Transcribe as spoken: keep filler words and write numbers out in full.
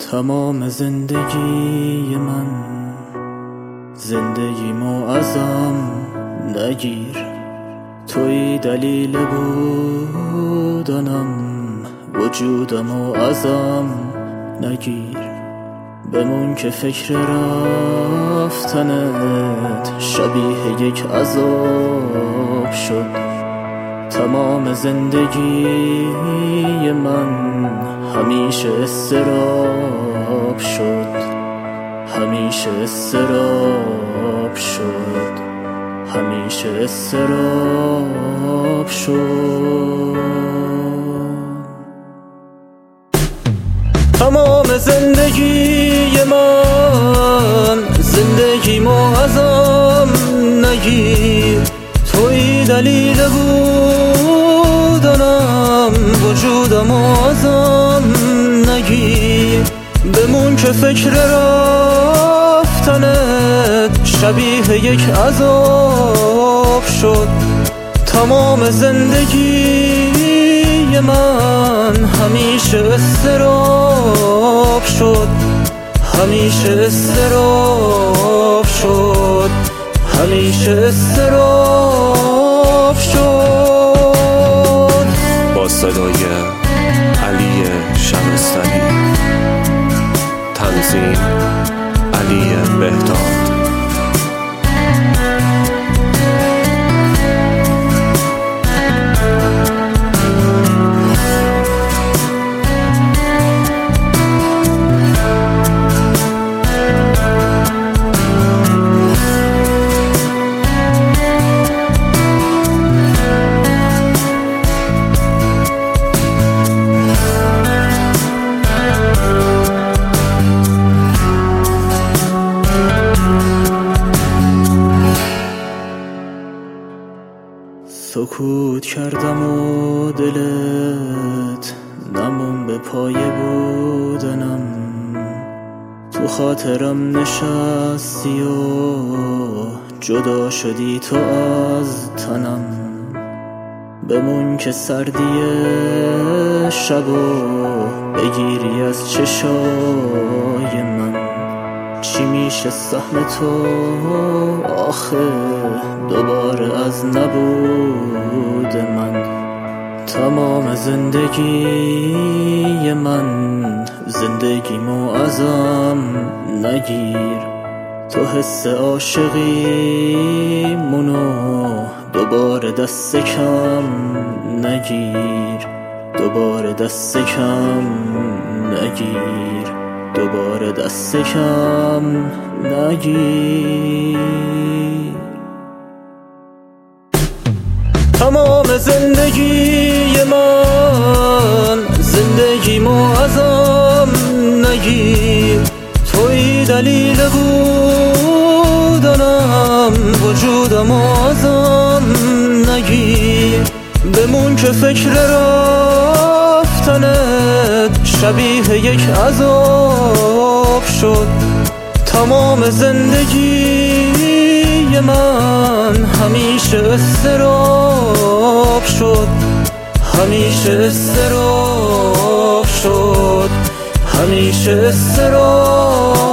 تمام زندگی من زندگیمو ازم نگیر، توی دلیل بودنم، وجودمو ازم نگیر. بمون که فکر رفتنت شبیه یک عذاب شد. تمام زندگی من همیشه استراب شد، همیشه استراب شد، همیشه استراب شد. تمام زندگی من زندگیمو ازم نگیر، توی دلیل بودنم، وجودمو ازم نگیر. بمون که فکر رفتنت شبیه یک عذاب شد. تمام زندگی من همیشه استراب شد، همیشه استراب شد، همیشه استراب شد. با صدای علی شمستری، تنظیم علی بهداد. سکوت کردم و دلت نمون به پای بودنم، تو خاطرم نشستی و جدا شدی تو از تنم. بمون که سردی شبو بگیری از چشای من. چی میشه سهم تو آخه دوباره از نبود من. تمام زندگی من زندگیمو ازم نگیر، تو حس عاشقی منو دوباره دست کم نگیر، دوباره دست کم نگیر، دوباره دست کم نگیر. تمام زندگی من زندگیمو ازم نگیر، توی دلیل بودنم، وجودمو ازم نگیر. بمون که فکر رفتنت شبیه یک عذاب شد. تمام زندگی من همیشه استراب شد، همیشه استراب شد، همیشه استراب